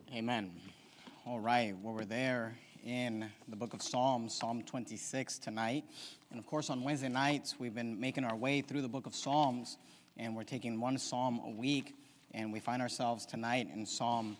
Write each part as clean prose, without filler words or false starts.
Amen. All right, well, we're there in the book of Psalms, Psalm 26 tonight. And of course, on Wednesday nights, we've been making our way through the book of Psalms, and we're taking one psalm a week, and we find ourselves tonight in Psalm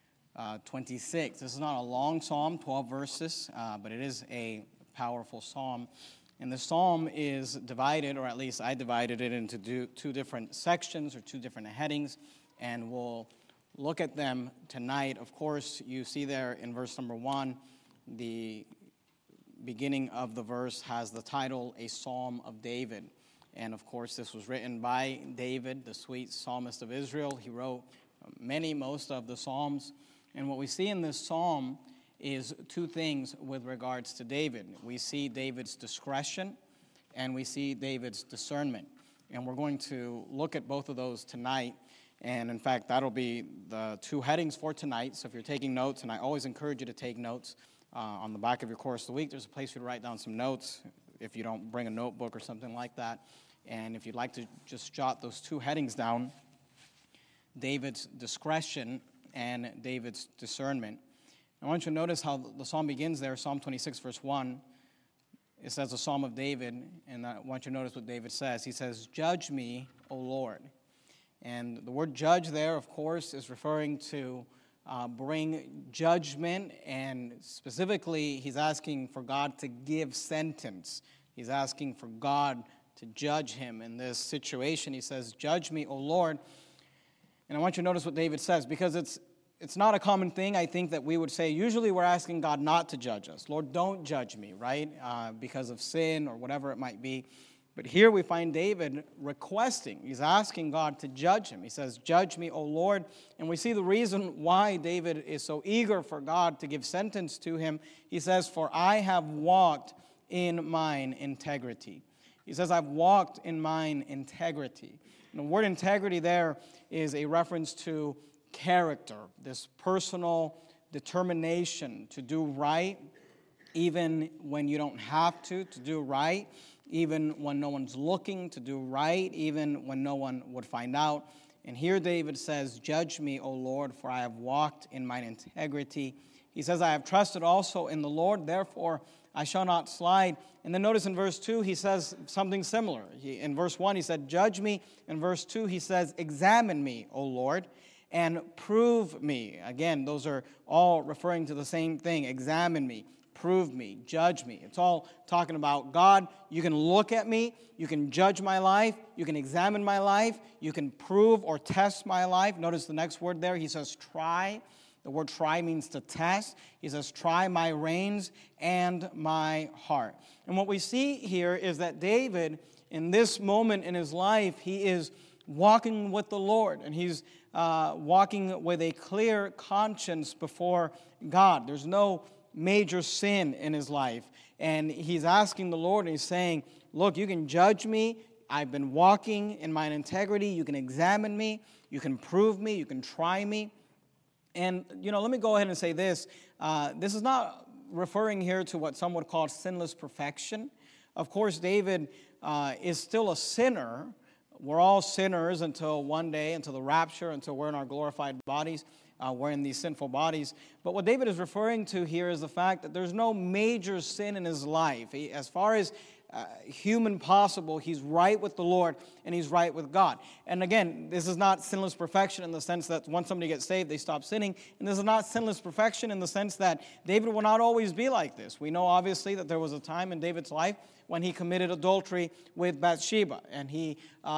26. This is not a long psalm, 12 verses, but it is a powerful psalm. And the psalm is divided, or at least I divided it into two different sections or two different headings, and we'll look at them tonight. Of course, you see there in verse number 1, the beginning of the verse has the title, A Psalm of David. And of course, this was written by David, the sweet psalmist of Israel. He wrote most of the psalms. And what we see in this psalm is two things with regards to David. We see David's discretion, and we see David's discernment. And we're going to look at both of those tonight. And in fact, that'll be the two headings for tonight. So if you're taking notes, and I always encourage you to take notes, on the back of your course of the week, there's a place for you to write down some notes if you don't bring a notebook or something like that. And if you'd like to just jot those two headings down, David's discretion and David's discernment. I want you to notice how the psalm begins there, Psalm 26, verse 1. It says a psalm of David, and I want you to notice what David says. He says, "Judge me, O Lord." And the word judge there, of course, is referring to bring judgment, and specifically, he's asking for God to give sentence. He's asking for God to judge him in this situation. He says, "Judge me, O Lord." And I want you to notice what David says, because it's not a common thing, I think, that we would say. Usually we're asking God not to judge us. Lord, don't judge me, right? Because of sin or whatever it might be. But here we find David requesting. He's asking God to judge him. He says, "Judge me, O Lord." And we see the reason why David is so eager for God to give sentence to him. He says, "For I have walked in mine integrity." He says, "I've walked in mine integrity." And the word integrity there is a reference to character, this personal determination to do right, even when you don't have to do right, even when no one's looking, to do right, even when no one would find out. And here David says, "Judge me, O Lord, for I have walked in mine integrity." He says, "I have trusted also in the Lord, therefore I shall not slide." And then notice in verse 2, he says something similar. In verse 1, he said, "Judge me." In verse 2, he says, "Examine me, O Lord, and prove me." Again, those are all referring to the same thing. Examine me, prove me, judge me. It's all talking about God. You can look at me, you can judge my life, you can examine my life, you can prove or test my life. Notice the next word there, he says try. The word try means to test. He says, "Try my reins and my heart." And what we see here is that David, in this moment in his life, he is walking with the Lord, and he's walking with a clear conscience before God. There's no major sin in his life. And he's asking the Lord, and he's saying, "Look, you can judge me. I've been walking in my integrity. You can examine me. You can prove me. You can try me." And, let me go ahead and say this. This is not referring here to what some would call sinless perfection. Of course, David is still a sinner. We're all sinners until one day, until the rapture, until we're in our glorified bodies. We're in these sinful bodies. But what David is referring to here is the fact that there's no major sin in his life. As far as human possible, he's right with the Lord and he's right with God. And again, this is not sinless perfection in the sense that once somebody gets saved, they stop sinning. And this is not sinless perfection in the sense that David will not always be like this. We know obviously that there was a time in David's life when he committed adultery with Bathsheba, and he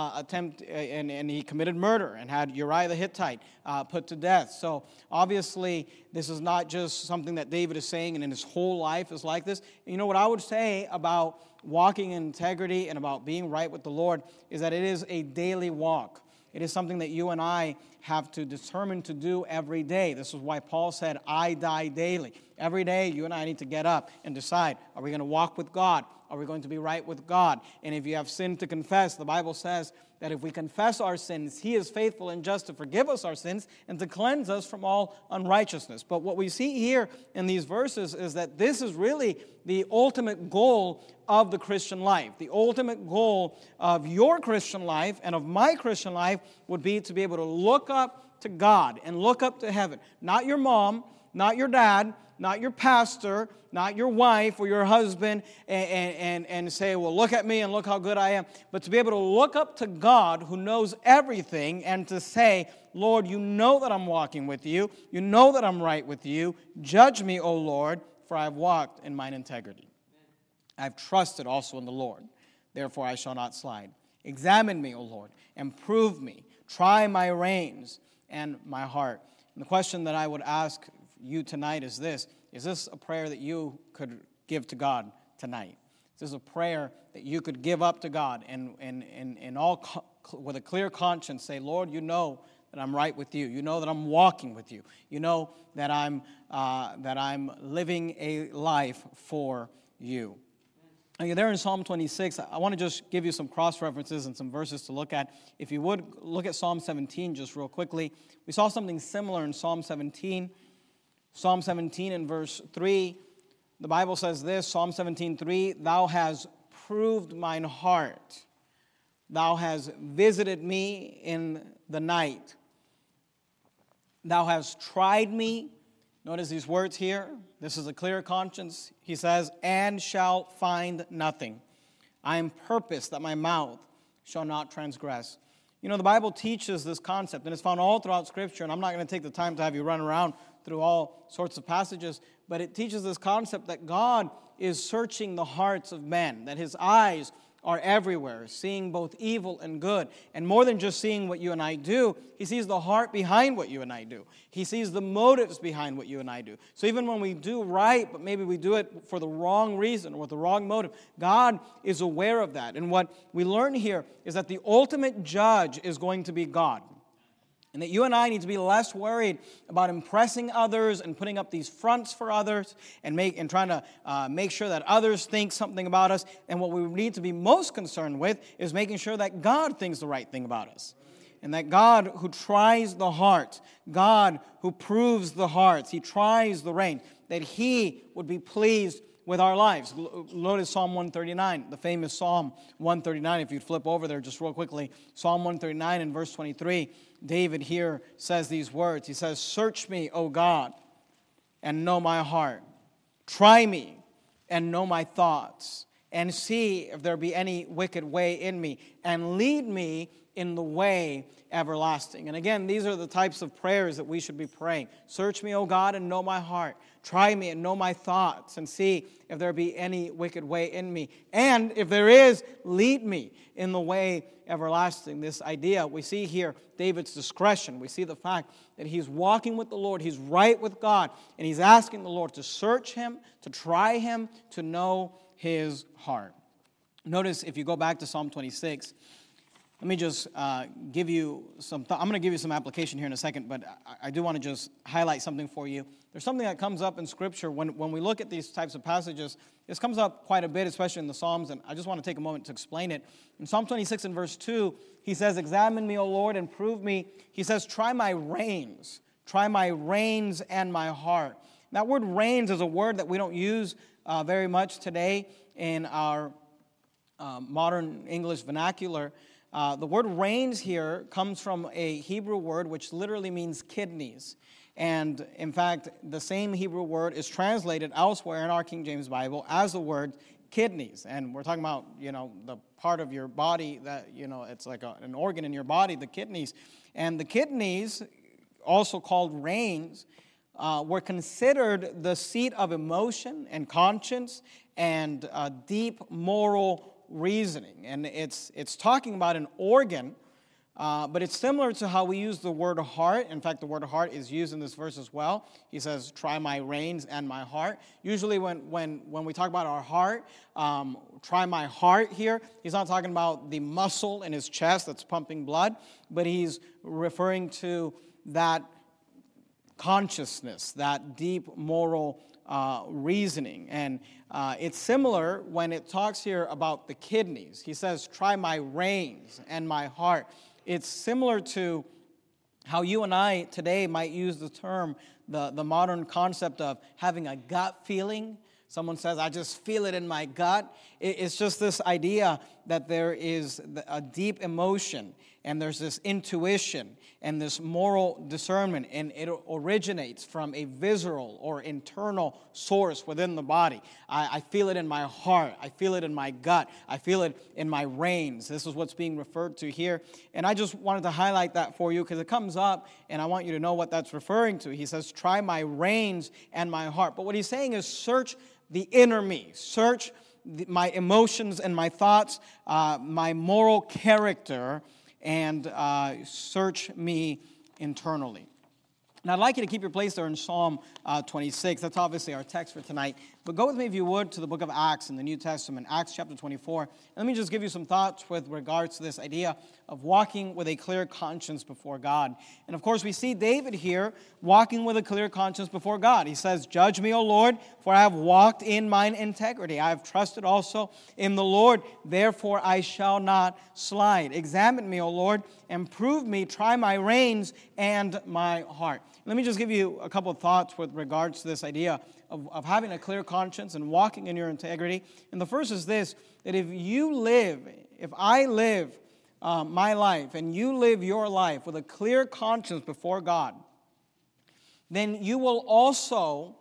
he committed murder and had Uriah the Hittite put to death. So obviously, this is not just something that David is saying, and in his whole life is like this. You know what I would say about walking in integrity and about being right with the Lord is that it is a daily walk. It is something that you and I have to determine to do every day. This is why Paul said, "I die daily." Every day, you and I need to get up and decide, are we going to walk with God? Are we going to be right with God? And if you have sin to confess, the Bible says that if we confess our sins, He is faithful and just to forgive us our sins and to cleanse us from all unrighteousness. But what we see here in these verses is that this is really the ultimate goal of the Christian life. The ultimate goal of your Christian life and of my Christian life would be to be able to look up to God and look up to heaven, not your mom, not your dad, not your pastor, not your wife or your husband, and say, well, look at me and look how good I am, but to be able to look up to God who knows everything and to say, Lord, you know that I'm walking with you. You know that I'm right with you. Judge me, O Lord, for I have walked in mine integrity. I have trusted also in the Lord. Therefore I shall not slide. Examine me, O Lord, and prove me. Try my reins and my heart. And the question that I would ask you tonight is this. Is this a prayer that you could give to God tonight? Is this a prayer that you could give up to God and with a clear conscience say, Lord, you know that I'm right with you. You know that I'm walking with you. You know that I'm living a life for you. Okay, there in Psalm 26, I want to just give you some cross-references and some verses to look at. If you would, look at Psalm 17 just real quickly. We saw something similar in Psalm 17. Psalm 17 in verse 3, the Bible says this, Psalm 17:3, Thou hast proved mine heart. Thou hast visited me in the night. Thou hast tried me. Notice these words here. This is a clear conscience. He says, and shall find nothing. I am purposed that my mouth shall not transgress. You know, the Bible teaches this concept, and it's found all throughout Scripture, and I'm not going to take the time to have you run around through all sorts of passages, but it teaches this concept that God is searching the hearts of men, that His eyes are everywhere, seeing both evil and good. And more than just seeing what you and I do, He sees the heart behind what you and I do. He sees the motives behind what you and I do. So even when we do right, but maybe we do it for the wrong reason or with the wrong motive, God is aware of that. And what we learn here is that the ultimate judge is going to be God. And that you and I need to be less worried about impressing others and putting up these fronts for others and trying to make sure that others think something about us. And what we need to be most concerned with is making sure that God thinks the right thing about us. And that God who tries the heart, God who proves the hearts, He tries the reins, that He would be pleased with our lives. Notice Psalm 139, the famous Psalm 139. If you'd flip over there just real quickly. Psalm 139 in verse 23, David here says these words. He says, search me, O God, and know my heart. Try me and know my thoughts, and see if there be any wicked way in me, and lead me in the way everlasting. And again, these are the types of prayers that we should be praying. Search me, O God, and know my heart. Try me and know my thoughts, and see if there be any wicked way in me. And if there is, lead me in the way everlasting. This idea, we see here David's discretion. We see the fact that he's walking with the Lord. He's right with God. And he's asking the Lord to search him, to try him, to know his heart. Notice if you go back to Psalm 26, let me just give you some I'm going to give you some application here in a second, but I do want to just highlight something for you. There's something that comes up in Scripture when we look at these types of passages. This comes up quite a bit, especially in the Psalms, and I just want to take a moment to explain it. In Psalm 26 and verse 2, he says, examine me, O Lord, and prove me. He says, try my reins and my heart. That word reins is a word that we don't use very much today in our modern English vernacular. The word reins here comes from a Hebrew word which literally means kidneys. And in fact, the same Hebrew word is translated elsewhere in our King James Bible as the word kidneys. And we're talking about, the part of your body that, it's like an organ in your body, the kidneys. And the kidneys, also called reins, were considered the seat of emotion and conscience and deep moral reasoning. And it's talking about an organ, but it's similar to how we use the word heart. In fact, the word heart is used in this verse as well. He says, try my reins and my heart. Usually when we talk about our heart, try my heart here, he's not talking about the muscle in his chest that's pumping blood, but he's referring to that consciousness, that deep moral reasoning. And it's similar when it talks here about the kidneys. He says, try my reins and my heart. It's similar to how you and I today might use the term, the modern concept of having a gut feeling. Someone says, I just feel it in my gut. It's just this idea that there is a deep emotion and there's this intuition and this moral discernment, and it originates from a visceral or internal source within the body. I feel it in my heart. I feel it in my gut. I feel it in my reins. This is what's being referred to here. And I just wanted to highlight that for you because it comes up, and I want you to know what that's referring to. He says, try my reins and my heart. But what he's saying is search the inner me. Search my emotions and my thoughts, my moral character, and search me internally. Now, I'd like you to keep your place there in Psalm 26. That's obviously our text for tonight. But go with me, if you would, to the book of Acts in the New Testament, Acts chapter 24. And let me just give you some thoughts with regards to this idea of walking with a clear conscience before God. And of course, we see David here walking with a clear conscience before God. He says, judge me, O Lord, for I have walked in mine integrity. I have trusted also in the Lord, therefore I shall not slide. Examine me, O Lord, and prove me, try my reins and my heart. Let me just give you a couple of thoughts with regards to this idea of having a clear conscience and walking in your integrity. And the first is this, that if I live my life and you live your life with a clear conscience before God, then you will also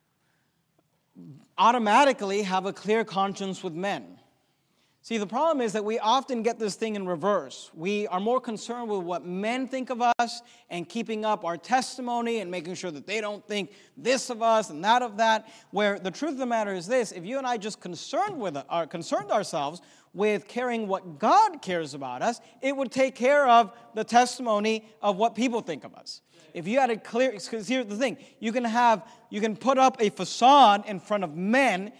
automatically have a clear conscience with men. See, the problem is that we often get this thing in reverse. We are more concerned with what men think of us and keeping up our testimony and making sure that they don't think this of us and that of that, where the truth of the matter is this: if you and I just concerned ourselves with caring what God cares about us, it would take care of the testimony of what people think of us. If you had a clear, because here's the thing, you can put up a facade in front of men,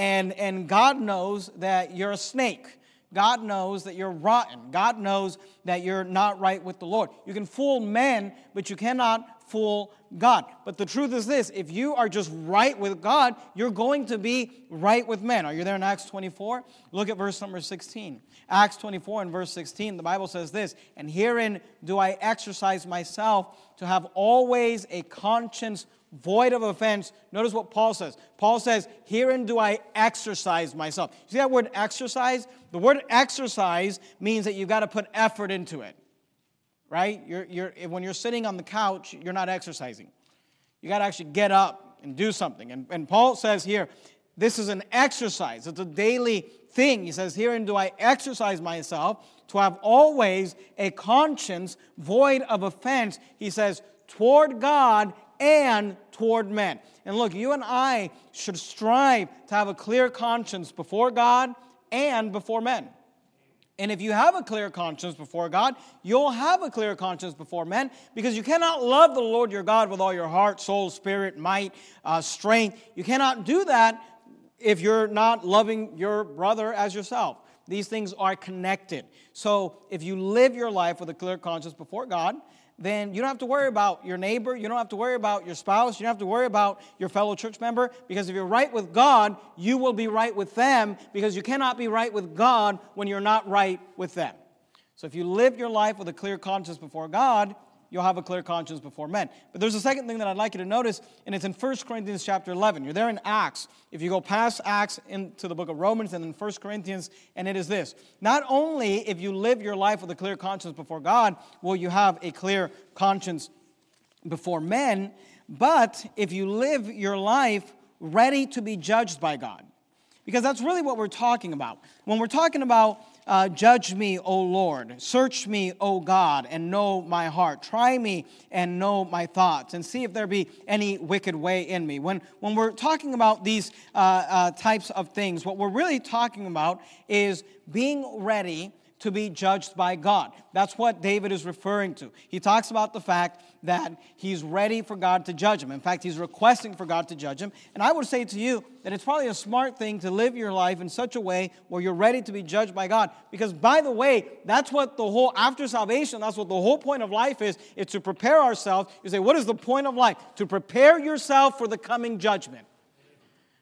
and God knows that you're a snake. God knows that you're rotten. God knows that you're not right with the Lord. You can fool men, but you cannot fool God. But the truth is this: if you are just right with God, you're going to be right with men. Are you there in Acts 24? Look at verse number 16. Acts 24 and verse 16, the Bible says this, and herein do I exercise myself to have always a conscience void of offense. Notice what Paul says. Paul says, herein do I exercise myself. You see that word exercise? The word exercise means that you've got to put effort into it. Right? When you're sitting on the couch, you're not exercising. You got to actually get up and do something. And Paul says here, this is an exercise. It's a daily thing. He says, herein do I exercise myself to have always a conscience void of offense. He says, toward God and toward men. And look, you and I should strive to have a clear conscience before God and before men. And if you have a clear conscience before God, you'll have a clear conscience before men, because you cannot love the Lord your God with all your heart, soul, spirit, might, strength. You cannot do that if you're not loving your brother as yourself. These things are connected. So if you live your life with a clear conscience before God, then you don't have to worry about your neighbor. You don't have to worry about your spouse. You don't have to worry about your fellow church member, because if you're right with God, you will be right with them, because you cannot be right with God when you're not right with them. So if you live your life with a clear conscience before God, you'll have a clear conscience before men. But there's a second thing that I'd like you to notice, and it's in 1 Corinthians chapter 11. You're there in Acts. If you go past Acts into the book of Romans and then 1 Corinthians, and it is this: not only if you live your life with a clear conscience before God will you have a clear conscience before men, but if you live your life ready to be judged by God. Because that's really what we're talking about. When we're talking about judge me, O Lord, search me, O God, and know my heart. Try me and know my thoughts, and see if there be any wicked way in me. When we're talking about these types of things, what we're really talking about is being ready to be judged by God. That's what David is referring to. He talks about the fact that he's ready for God to judge him. In fact, he's requesting for God to judge him. And I would say to you that it's probably a smart thing to live your life in such a way where you're ready to be judged by God. Because, by the way, that's what the whole, after salvation, that's what the whole point of life is to prepare ourselves. You say, what is the point of life? To prepare yourself for the coming judgment.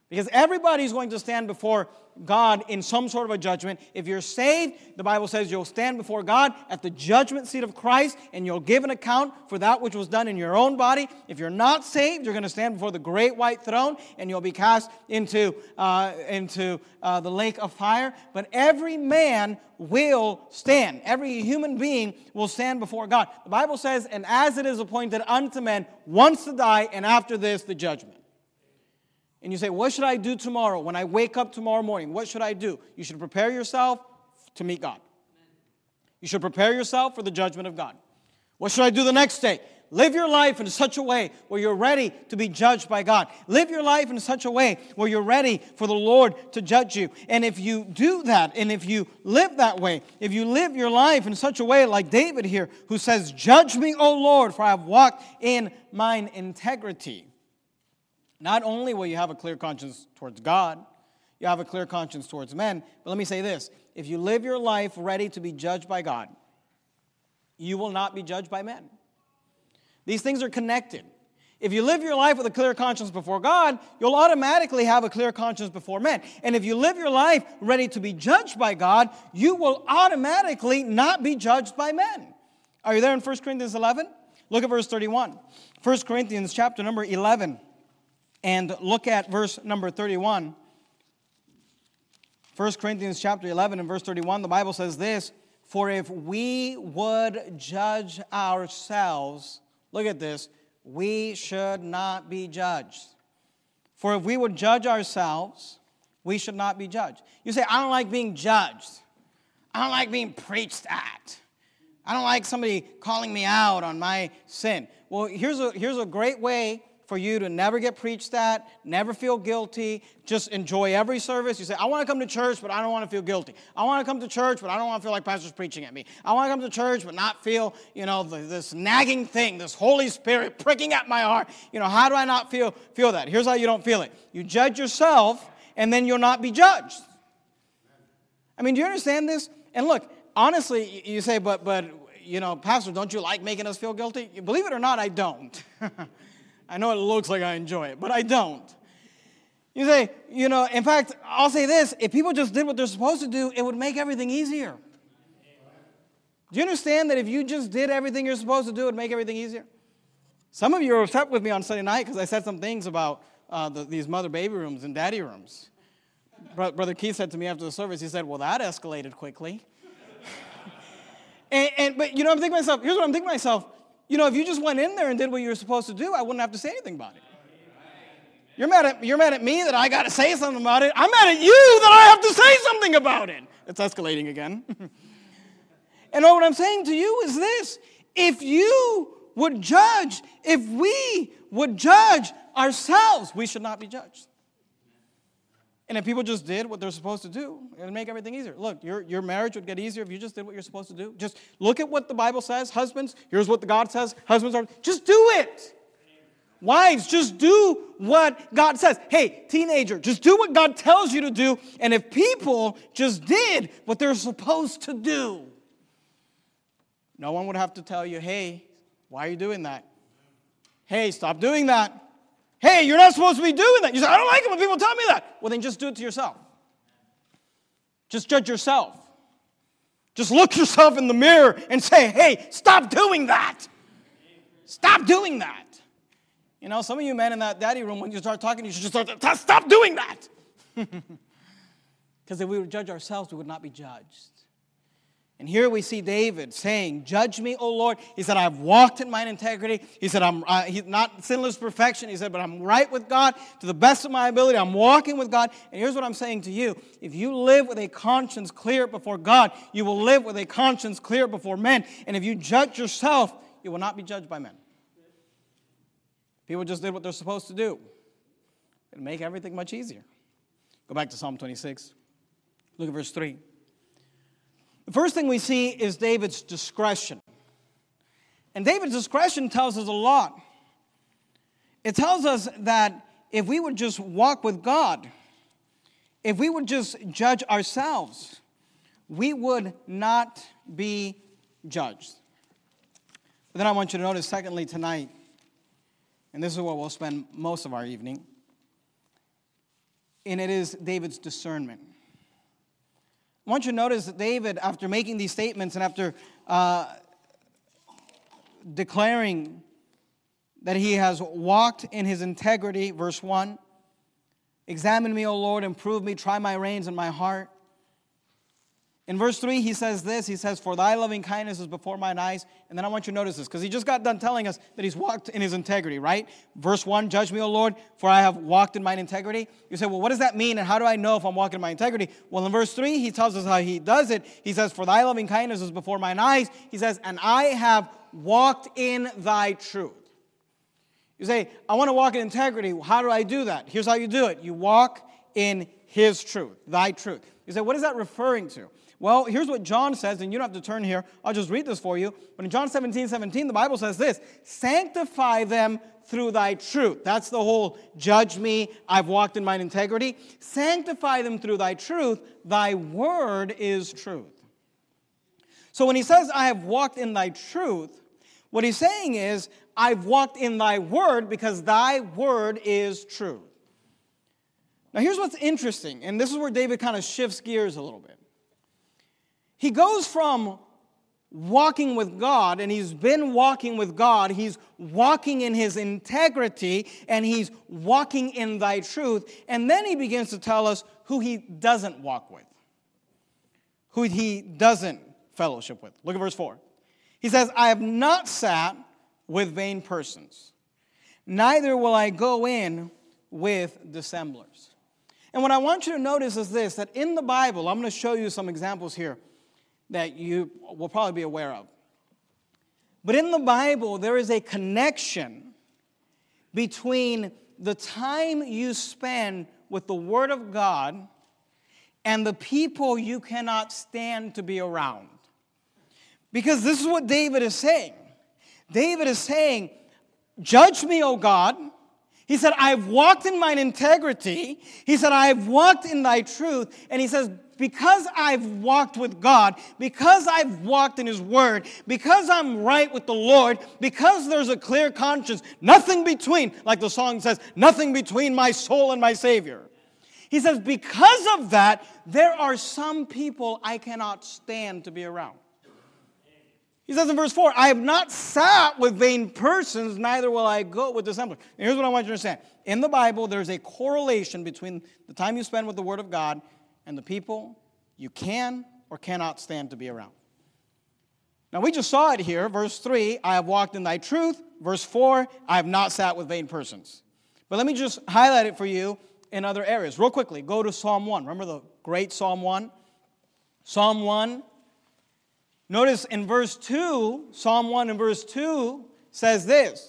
Because everybody's going to stand before God in some sort of a judgment. If you're saved, the Bible says you'll stand before God at the judgment seat of Christ, and you'll give an account for that which was done in your own body. If you're not saved, you're going to stand before the great white throne, and you'll be cast into the lake of fire. But every man will stand. Every human being will stand before God. The Bible says, and as it is appointed unto men once to die, and after this, the judgment. And you say, what should I do tomorrow when I wake up tomorrow morning? What should I do? You should prepare yourself to meet God. You should prepare yourself for the judgment of God. What should I do the next day? Live your life in such a way where you're ready to be judged by God. Live your life in such a way where you're ready for the Lord to judge you. And if you do that, and if you live that way, if you live your life in such a way like David here, who says, judge me, O Lord, for I have walked in mine integrity. Not only will you have a clear conscience towards God, you have a clear conscience towards men. But let me say this. If you live your life ready to be judged by God, you will not be judged by men. These things are connected. If you live your life with a clear conscience before God, you'll automatically have a clear conscience before men. And if you live your life ready to be judged by God, you will automatically not be judged by men. Are you there in 1 Corinthians 11? Look at verse 31. 1 Corinthians chapter number 11. And look at verse number 31. 1 Corinthians chapter 11 and verse 31, the Bible says this, for if we would judge ourselves, look at this, we should not be judged. For if we would judge ourselves, we should not be judged. You say, I don't like being judged. I don't like being preached at. I don't like somebody calling me out on my sin. Well, here's a great way for you to never get preached at, never feel guilty, just enjoy every service. You say, I want to come to church, but I don't want to feel guilty. I want to come to church, but I don't want to feel like pastor's preaching at me. I want to come to church, but not feel, this nagging thing, this Holy Spirit pricking at my heart. How do I not feel that? Here's how you don't feel it. You judge yourself, and then you'll not be judged. I mean, do you understand this? And look, honestly, you say, but Pastor, don't you like making us feel guilty? Believe it or not, I don't. I know it looks like I enjoy it, but I don't. You say, in fact, I'll say this. If people just did what they're supposed to do, it would make everything easier. Do you understand that if you just did everything you're supposed to do, it would make everything easier? Some of you are upset with me on Sunday night because I said some things about these mother-baby rooms and daddy rooms. Brother Keith said to me after the service, he said, well, that escalated quickly. But I'm thinking to myself, here's what I'm thinking to myself. If you just went in there and did what you were supposed to do, I wouldn't have to say anything about it. You're mad at me that I got to say something about it. I'm mad at you that I have to say something about it. It's escalating again. And what I'm saying to you is this. If we would judge ourselves, we should not be judged. And if people just did what they're supposed to do, it would make everything easier. Look, your marriage would get easier if you just did what you're supposed to do. Just look at what the Bible says. Husbands, here's what God says. Husbands are, just do it. Wives, just do what God says. Hey, teenager, just do what God tells you to do. And if people just did what they're supposed to do, no one would have to tell you, hey, why are you doing that? Hey, stop doing that. Hey, you're not supposed to be doing that. You say, I don't like it when people tell me that. Well, then just do it to yourself. Just judge yourself. Just look yourself in the mirror and say, hey, stop doing that. Stop doing that. Some of you men in that daddy room, when you start talking, you should just stop doing that. Because if we would judge ourselves, we would not be judged. And here we see David saying, judge me, O Lord. He said, I've walked in mine integrity. He said, he's not sinless perfection. He said, but I'm right with God to the best of my ability. I'm walking with God. And here's what I'm saying to you. If you live with a conscience clear before God, you will live with a conscience clear before men. And if you judge yourself, you will not be judged by men. People just did what they're supposed to do. It'll make everything much easier. Go back to Psalm 26. Look at verse 3. The first thing we see is David's discretion. And David's discretion tells us a lot. It tells us that if we would just walk with God, if we would just judge ourselves, we would not be judged. But then I want you to notice, secondly, tonight, and this is where we'll spend most of our evening, and it is David's discernment. I want you to notice that David, after making these statements and after declaring that he has walked in his integrity, verse 1, examine me, O Lord, and prove me, try my reins and my heart. In verse 3, he says this, he says, for thy loving kindness is before mine eyes. And then I want you to notice this, because he just got done telling us that he's walked in his integrity, right? Verse 1, judge me, O Lord, for I have walked in mine integrity. You say, well, what does that mean, and how do I know if I'm walking in my integrity? Well, in verse 3, he tells us how he does it. He says, for thy loving kindness is before mine eyes. He says, and I have walked in thy truth. You say, I want to walk in integrity. How do I do that? Here's how you do it. You walk in his truth, thy truth. You say, what is that referring to? Well, here's what John says, and you don't have to turn here. I'll just read this for you. But in John 17:17, the Bible says this, sanctify them through thy truth. That's the whole judge me, I've walked in mine integrity. Sanctify them through thy truth. Thy word is truth. So when he says, I have walked in thy truth, what he's saying is, I've walked in thy word because thy word is truth. Now here's what's interesting, and this is where David kind of shifts gears a little bit. He goes from walking with God, and he's been walking with God. He's walking in his integrity, and he's walking in thy truth. And then he begins to tell us who he doesn't walk with, who he doesn't fellowship with. Look at verse 4. He says, I have not sat with vain persons, neither will I go in with dissemblers. And what I want you to notice is this, that in the Bible, I'm going to show you some examples here that you will probably be aware of. But in the Bible, there is a connection between the time you spend with the Word of God and the people you cannot stand to be around. Because this is what David is saying. David is saying, judge me, O God. He said, I've walked in mine integrity. He said, I've walked in thy truth. And he says, because I've walked with God, because I've walked in his word, because I'm right with the Lord, because there's a clear conscience, nothing between, like the song says, nothing between my soul and my Savior. He says, because of that, there are some people I cannot stand to be around. He says in verse 4, I have not sat with vain persons, neither will I go with dissemblers. Here's what I want you to understand. In the Bible, there's a correlation between the time you spend with the Word of God and the people you can or cannot stand to be around. Now, we just saw it here. Verse 3, I have walked in thy truth. Verse 4, I have not sat with vain persons. But let me just highlight it for you in other areas. Real quickly, go to Psalm 1. Remember the great Psalm 1? Psalm 1. Notice in verse 2, Psalm 1 and verse 2 says this.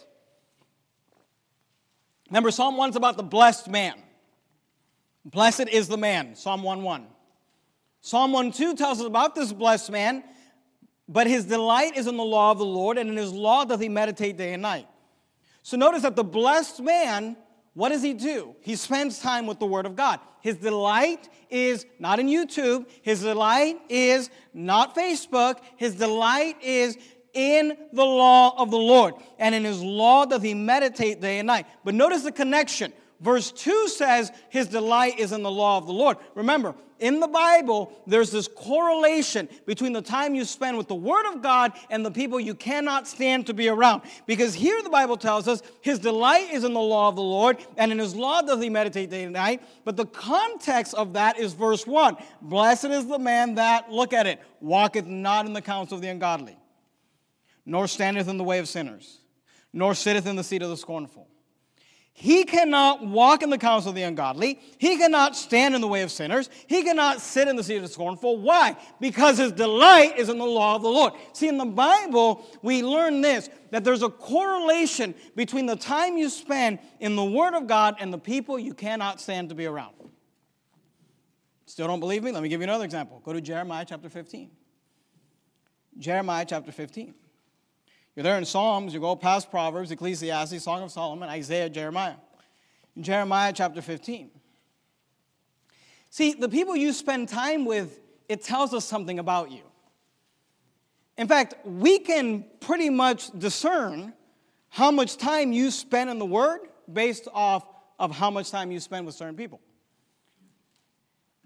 Remember, Psalm 1 is about the blessed man. Blessed is the man, Psalm 1:1. Psalm 1:2 tells us about this blessed man, but his delight is in the law of the Lord, and in his law doth he meditate day and night. So notice that the blessed man, what does he do? He spends time with the Word of God. His delight is not in YouTube. His delight is not Facebook. His delight is in the law of the Lord. And in his law doth he meditate day and night. But notice the connection. Verse 2 says his delight is in the law of the Lord. Remember, in the Bible, there's this correlation between the time you spend with the Word of God and the people you cannot stand to be around. Because here the Bible tells us his delight is in the law of the Lord, and in his law does he meditate day and night. But the context of that is verse 1. Blessed is the man that, look at it, walketh not in the counsel of the ungodly, nor standeth in the way of sinners, nor sitteth in the seat of the scornful. He cannot walk in the counsel of the ungodly. He cannot stand in the way of sinners. He cannot sit in the seat of the scornful. Why? Because his delight is in the law of the Lord. See, in the Bible, we learn this, that there's a correlation between the time you spend in the Word of God and the people you cannot stand to be around. Still don't believe me? Let me give you another example. Go to Jeremiah chapter 15. Jeremiah chapter 15. You're there in Psalms, you go past Proverbs, Ecclesiastes, Song of Solomon, Isaiah, Jeremiah. In Jeremiah chapter 15. See, the people you spend time with, it tells us something about you. In fact, we can pretty much discern how much time you spend in the Word based off of how much time you spend with certain people.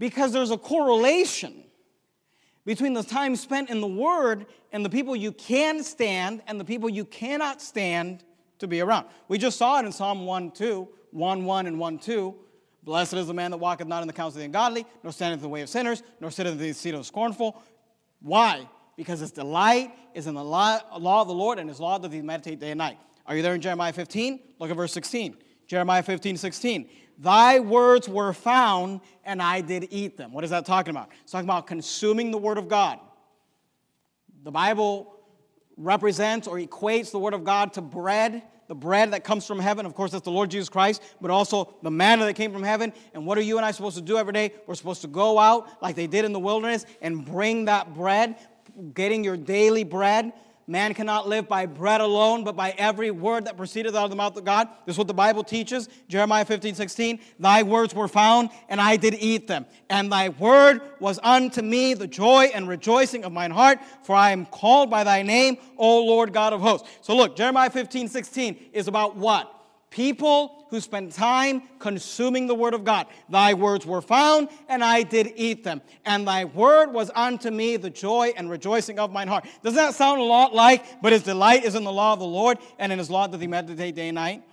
Because there's a correlation between the time spent in the Word and the people you can stand and the people you cannot stand to be around. We just saw it in Psalm 1:2, 1:1 and 1:2. Blessed is the man that walketh not in the counsel of the ungodly, nor standeth in the way of sinners, nor sitteth in the seat of the scornful. Why? Because his delight is in the law of the Lord, and his law doth he meditate day and night. Are you there in Jeremiah 15? Look at verse 16. Jeremiah 15:16. Thy words were found, and I did eat them. What is that talking about? It's talking about consuming the Word of God. The Bible represents or equates the Word of God to bread, the bread that comes from heaven. Of course, that's the Lord Jesus Christ, but also the manna that came from heaven. And what are you and I supposed to do every day? We're supposed to go out like they did in the wilderness and bring that bread, getting your daily bread. Man cannot live by bread alone, but by every word that proceedeth out of the mouth of God. This is what the Bible teaches. Jeremiah 15:16. Thy words were found, and I did eat them. And thy word was unto me the joy and rejoicing of mine heart, for I am called by thy name, O Lord God of hosts. So look, Jeremiah 15:16 is about what? People who spend time consuming the Word of God. Thy words were found, and I did eat them. And thy word was unto me the joy and rejoicing of mine heart. Doesn't that sound a lot like, but his delight is in the law of the Lord, and in his law doth he meditate day and night?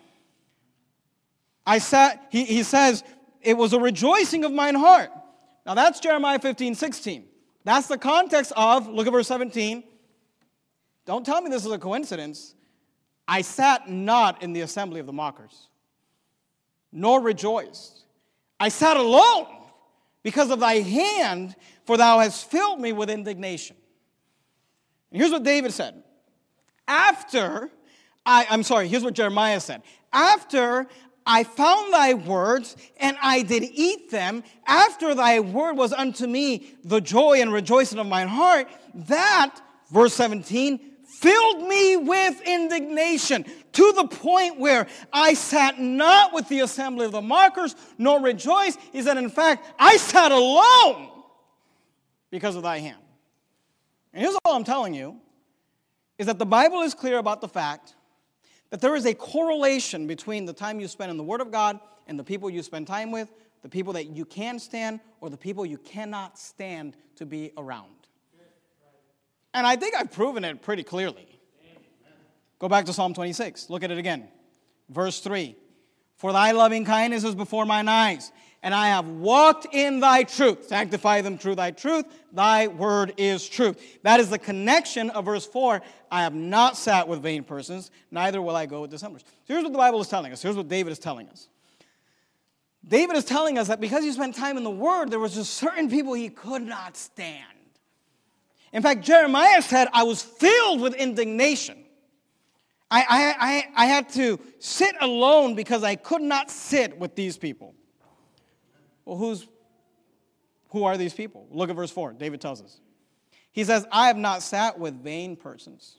He says, it was a rejoicing of mine heart. Now that's Jeremiah 15:16. That's the context of, look at verse 17. Don't tell me this is a coincidence. I sat not in the assembly of the mockers, nor rejoiced. I sat alone because of thy hand, for thou hast filled me with indignation. And here's what David said. Here's what Jeremiah said. After I found thy words, and I did eat them, after thy word was unto me the joy and rejoicing of mine heart, that, verse 17, filled me with indignation to the point where I sat not with the assembly of the mockers, nor rejoiced. He said, in fact, I sat alone because of thy hand. And here's all I'm telling you, is that the Bible is clear about the fact that there is a correlation between the time you spend in the Word of God and the people you spend time with, the people that you can stand, or the people you cannot stand to be around. And I think I've proven it pretty clearly. Go back to Psalm 26. Look at it again. Verse 3. For thy loving kindness is before mine eyes, and I have walked in thy truth. Sanctify them through thy truth. Thy word is truth. That is the connection of verse 4. I have not sat with vain persons, neither will I go with dissemblers. So here's what the Bible is telling us. Here's what David is telling us. David is telling us that because he spent time in the Word, there was just certain people he could not stand. In fact, Jeremiah said, I was filled with indignation. I had to sit alone because I could not sit with these people. Well, who are these people? Look at verse 4. David tells us. He says, I have not sat with vain persons.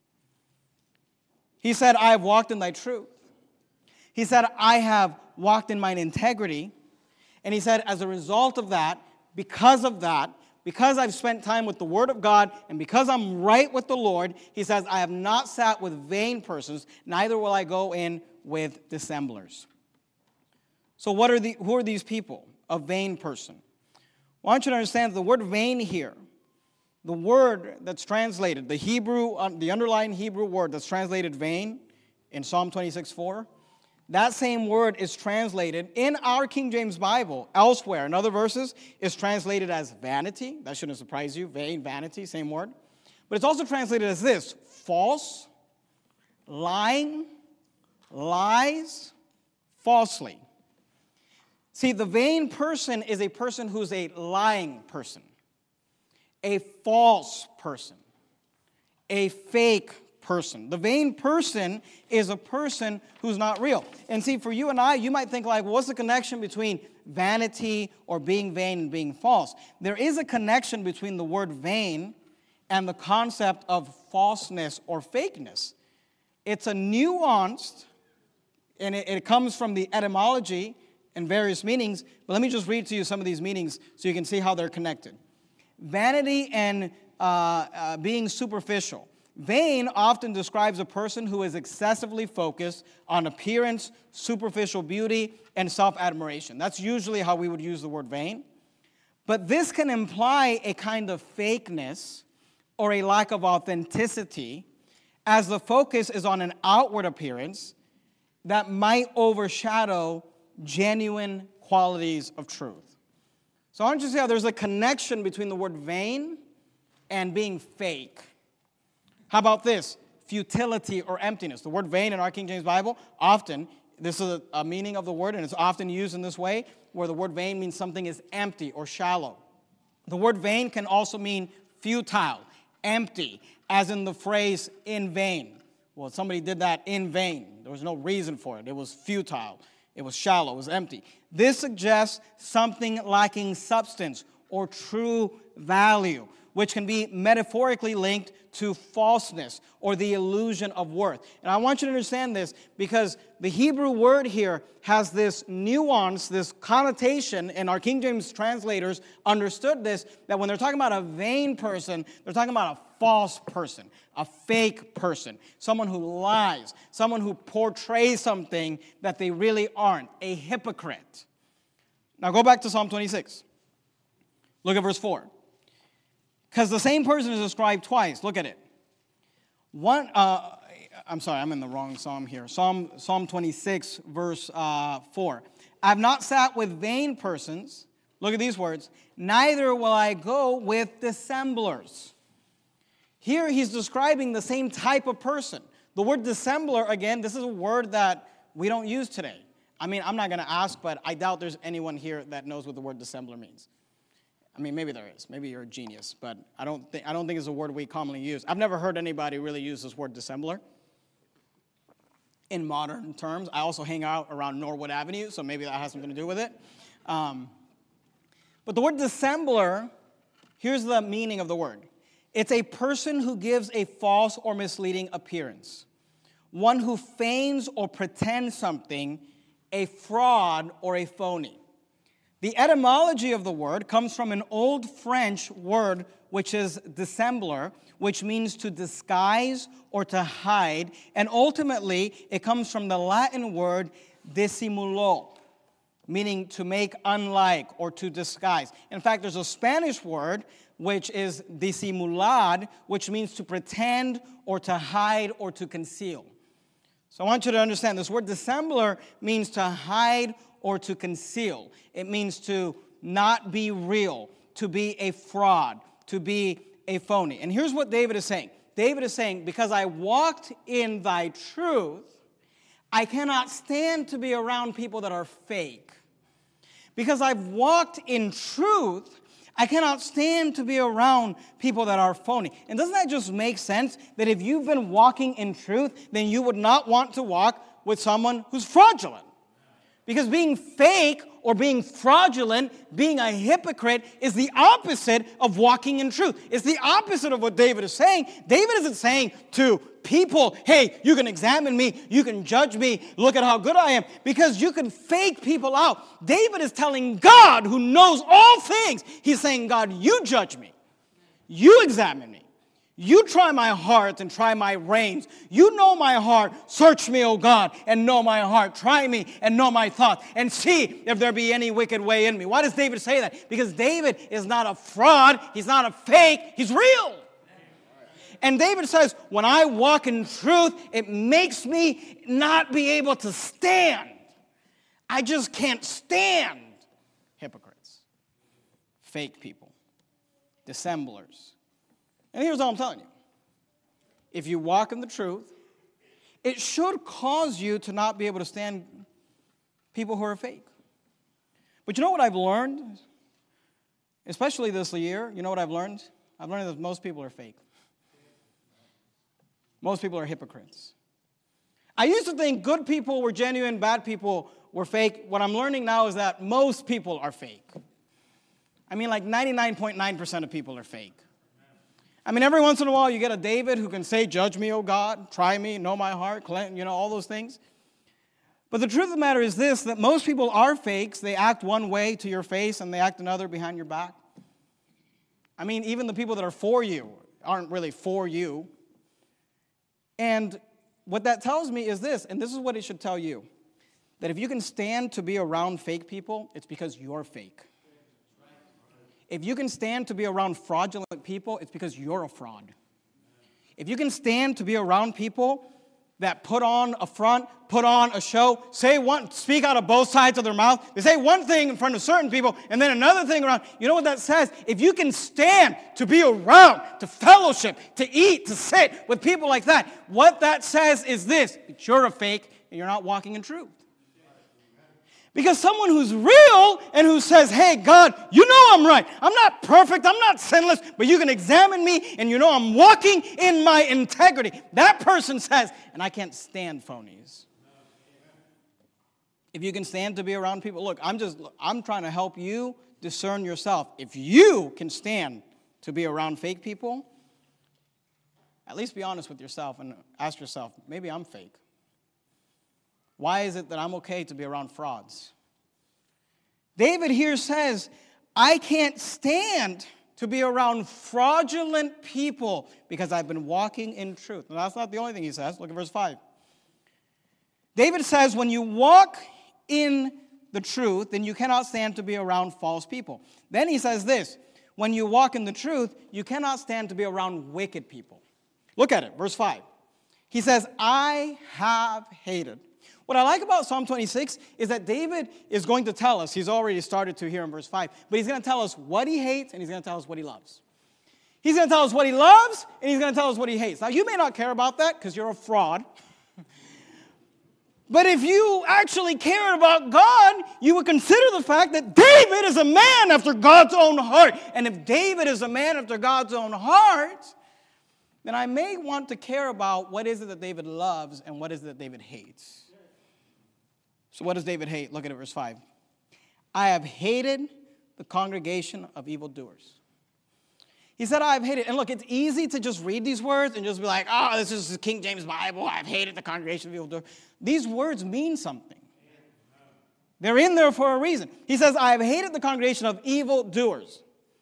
He said, I have walked in thy truth. He said, I have walked in mine integrity. And he said, as a result of that, because I've spent time with the Word of God, and because I'm right with the Lord, he says, I have not sat with vain persons, neither will I go in with dissemblers. So who are these people? A vain person. Well, I want you to understand the word vain here, the word that's translated, the underlying Hebrew word that's translated vain in Psalm 26:4, that same word is translated in our King James Bible elsewhere. In other verses, is translated as vanity. That shouldn't surprise you. Vain, vanity, same word. But it's also translated as this: false, lying, lies, falsely. See, the vain person is a person who's a lying person, a false person, a fake person. The vain person is a person who's not real. And see, for you and I, you might think like, well, what's the connection between vanity or being vain and being false? There is a connection between the word vain and the concept of falseness or fakeness. It's a nuanced, and it comes from the etymology and various meanings, but let me just read to you some of these meanings so you can see how they're connected. Vanity and being superficial. Vain often describes a person who is excessively focused on appearance, superficial beauty, and self-admiration. That's usually how we would use the word vain. But this can imply a kind of fakeness or a lack of authenticity, as the focus is on an outward appearance that might overshadow genuine qualities of truth. So I want you to see how there's a connection between the word vain and being fake. How about this? Futility or emptiness. The word vain in our King James Bible, often, this is a meaning of the word, and it's often used in this way, where the word vain means something is empty or shallow. The word vain can also mean futile, empty, as in the phrase in vain. Well, somebody did that in vain. There was no reason for it. It was futile. It was shallow. It was empty. This suggests something lacking substance or true value, which can be metaphorically linked to falseness or the illusion of worth. And I want you to understand this because the Hebrew word here has this nuance, this connotation, and our King James translators understood this, that when they're talking about a vain person, they're talking about a false person, a fake person, someone who lies, someone who portrays something that they really aren't, a hypocrite. Now go back to Psalm 26. Look at verse 4. Because the same person is described twice. Look at it. I'm sorry, I'm in the wrong psalm here. Psalm 26, verse 4. I have not sat with vain persons. Look at these words. Neither will I go with dissemblers. Here he's describing the same type of person. The word dissembler, again, this is a word that we don't use today. I mean, I'm not going to ask, but I doubt there's anyone here that knows what the word dissembler means. I mean, maybe there is. Maybe you're a genius, but I don't think it's a word we commonly use. I've never heard anybody really use this word dissembler in modern terms. I also hang out around Norwood Avenue, so maybe that has something to do with it. But the word dissembler, here's the meaning of the word. It's a person who gives a false or misleading appearance. One who feigns or pretends something, a fraud or a phony. The etymology of the word comes from an old French word, which is dissembler, which means to disguise or to hide. And ultimately, it comes from the Latin word dissimulo, meaning to make unlike or to disguise. In fact, there's a Spanish word, which is disimular, which means to pretend or to hide or to conceal. So I want you to understand, this word dissembler means to hide or to conceal. It means to not be real, to be a fraud, to be a phony. And here's what David is saying. David is saying, because I walked in thy truth, I cannot stand to be around people that are fake. Because I've walked in truth, I cannot stand to be around people that are phony. And doesn't that just make sense? That if you've been walking in truth, then you would not want to walk with someone who's fraudulent. Because being fake or being fraudulent, being a hypocrite, is the opposite of walking in truth. It's the opposite of what David is saying. David isn't saying to people, hey, you can examine me, you can judge me, look at how good I am, because you can fake people out. David is telling God, who knows all things, he's saying, God, you judge me. You examine me. You try my heart and try my reins. You know my heart. Search me, O God, and know my heart. Try me and know my thoughts and see if there be any wicked way in me. Why does David say that? Because David is not a fraud. He's not a fake. He's real. And David says, when I walk in truth, it makes me not be able to stand. I just can't stand hypocrites, fake people, dissemblers. And here's all I'm telling you. If you walk in the truth, it should cause you to not be able to stand people who are fake. But you know what I've learned? Especially this year, you know what I've learned? I've learned that most people are fake. Most people are hypocrites. I used to think good people were genuine, bad people were fake. What I'm learning now is that most people are fake. I mean, like 99.9% of people are fake. I mean, every once in a while you get a David who can say, judge me, O God, try me, know my heart, all those things. But the truth of the matter is this, that most people are fakes. They act one way to your face and they act another behind your back. I mean, even the people that are for you aren't really for you. And what that tells me is this, and this is what it should tell you, that if you can stand to be around fake people, it's because you're fake. If you can stand to be around fraudulent people, it's because you're a fraud. If you can stand to be around people that put on a front, put on a show, speak out of both sides of their mouth. They say one thing in front of certain people and then another thing around. You know what that says? If you can stand to be around, to fellowship, to eat, to sit with people like that, what that says is this: that you're a fake and you're not walking in truth. Because someone who's real and who says, hey, God, you know I'm right. I'm not perfect. I'm not sinless, but you can examine me and you know I'm walking in my integrity. That person says, and I can't stand phonies. If you can stand to be around people, look, I'm trying to help you discern yourself. If you can stand to be around fake people, at least be honest with yourself and ask yourself, maybe I'm fake. Why is it that I'm okay to be around frauds? David here says, I can't stand to be around fraudulent people because I've been walking in truth. And that's not the only thing he says. Look at verse 5. David says, when you walk in the truth, then you cannot stand to be around false people. Then he says this, when you walk in the truth, you cannot stand to be around wicked people. Look at it, verse 5. He says, I have hated. What I like about Psalm 26 is that David is going to tell us, he's already started to here in verse 5, but he's going to tell us what he hates and he's going to tell us what he loves. He's going to tell us what he loves and he's going to tell us what he hates. Now, you may not care about that because you're a fraud. But if you actually cared about God, you would consider the fact that David is a man after God's own heart. And if David is a man after God's own heart, then I may want to care about what is it that David loves and what is it that David hates. So what does David hate? Look at it, verse 5. I have hated the congregation of evildoers. He said, I have hated. And look, it's easy to just read these words and just be like, oh, this is the King James Bible. I've hated the congregation of evildoers. These words mean something. They're in there for a reason. He says, I have hated the congregation of evildoers.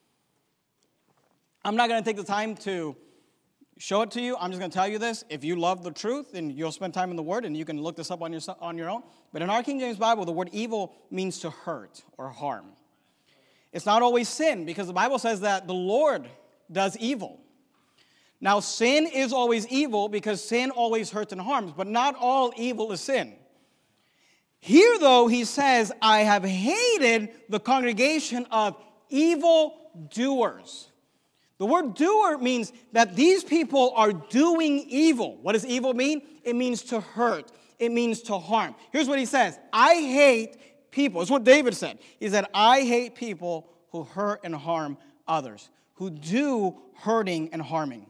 I'm not going to take the time to show it to you. I'm just going to tell you this. If you love the truth, then you'll spend time in the Word, and you can look this up on your own. But in our King James Bible, the word evil means to hurt or harm. It's not always sin, because the Bible says that the Lord does evil. Now, sin is always evil because sin always hurts and harms, but not all evil is sin. Here, though, he says, I have hated the congregation of evildoers. The word doer means that these people are doing evil. What does evil mean? It means to hurt. It means to harm. Here's what he says. I hate people. It's what David said. He said, I hate people who hurt and harm others, who do hurting and harming.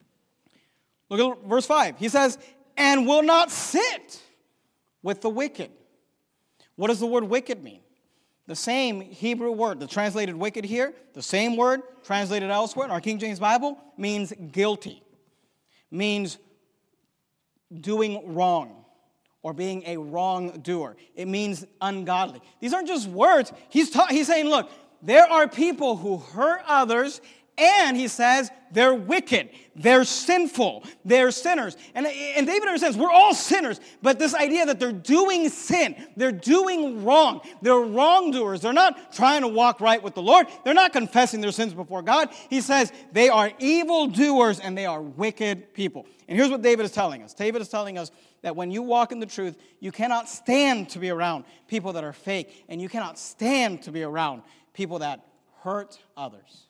Look at verse 5. He says, and will not sit with the wicked. What does the word wicked mean? The same Hebrew word, the translated wicked here, the same word translated elsewhere in our King James Bible means guilty, means doing wrong or being a wrongdoer. It means ungodly. These aren't just words. He's saying, look, there are people who hurt others, and he says they're wicked, they're sinful, they're sinners. And David understands we're all sinners, but this idea that they're doing sin, they're doing wrong, they're wrongdoers, they're not trying to walk right with the Lord, they're not confessing their sins before God. He says they are evildoers and they are wicked people. And here's what David is telling us. David is telling us that when you walk in the truth, you cannot stand to be around people that are fake, and you cannot stand to be around people that hurt others.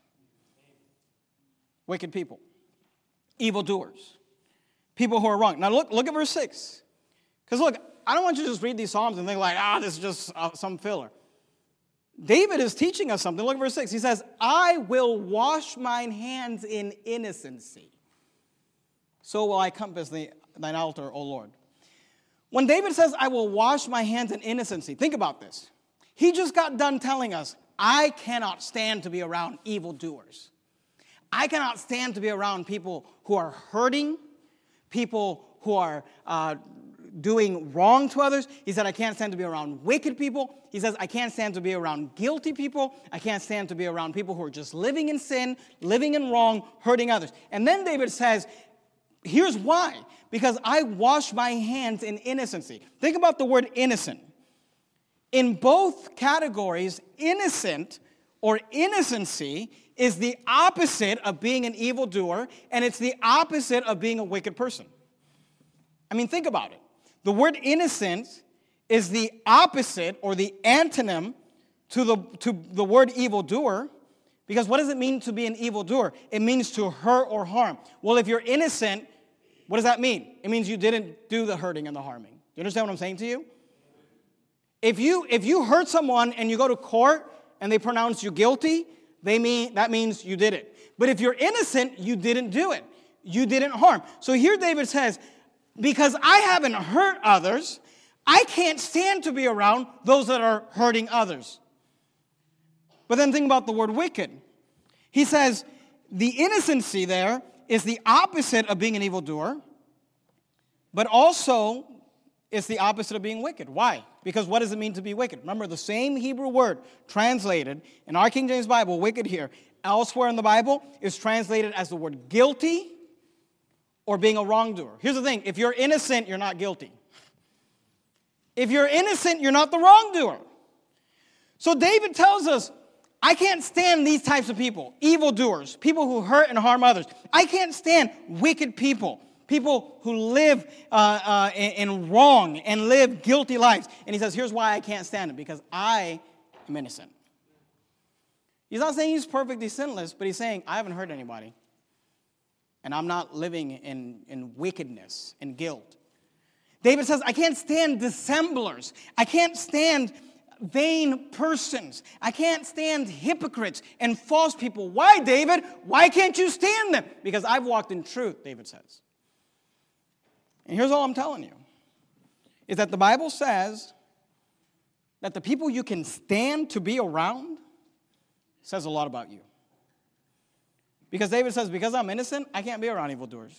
Wicked people, evildoers, people who are wrong. Now look at verse 6. Because look, I don't want you to just read these Psalms and think like, this is just some filler. David is teaching us something. Look at verse 6. He says, I will wash mine hands in innocency. So will I compass thine altar, O Lord. When David says, I will wash my hands in innocency, think about this. He just got done telling us, I cannot stand to be around evildoers. I cannot stand to be around people who are hurting, people who are doing wrong to others. He said, I can't stand to be around wicked people. He says, I can't stand to be around guilty people. I can't stand to be around people who are just living in sin, living in wrong, hurting others. And then David says, here's why. Because I wash my hands in innocency. Think about the word innocent. In both categories, innocent or innocency is the opposite of being an evildoer, and it's the opposite of being a wicked person. I mean, think about it. The word innocent is the opposite or the antonym to the word evildoer, because what does it mean to be an evildoer? It means to hurt or harm. Well, if you're innocent, what does that mean? It means you didn't do the hurting and the harming. You understand what I'm saying to you? If you hurt someone and you go to court and they pronounce you guilty, that means you did it. But if you're innocent, you didn't do it. You didn't harm. So here David says, because I haven't hurt others, I can't stand to be around those that are hurting others. But then think about the word wicked. He says the innocency there is the opposite of being an evildoer, but also it's the opposite of being wicked. Why? Because what does it mean to be wicked? Remember, the same Hebrew word translated in our King James Bible, wicked here, elsewhere in the Bible is translated as the word guilty or being a wrongdoer. Here's the thing. If you're innocent, you're not guilty. If you're innocent, you're not the wrongdoer. So David tells us, I can't stand these types of people, evildoers, people who hurt and harm others. I can't stand wicked people, people who live in wrong and live guilty lives. And he says, here's why I can't stand it, because I am innocent. He's not saying he's perfectly sinless, but he's saying, I haven't hurt anybody. And I'm not living in wickedness and guilt. David says, I can't stand dissemblers. I can't stand vain persons. I can't stand hypocrites and false people. Why, David? Why can't you stand them? Because I've walked in truth, David says. And here's all I'm telling you, is that the Bible says that the people you can stand to be around says a lot about you. Because David says, because I'm innocent, I can't be around evildoers.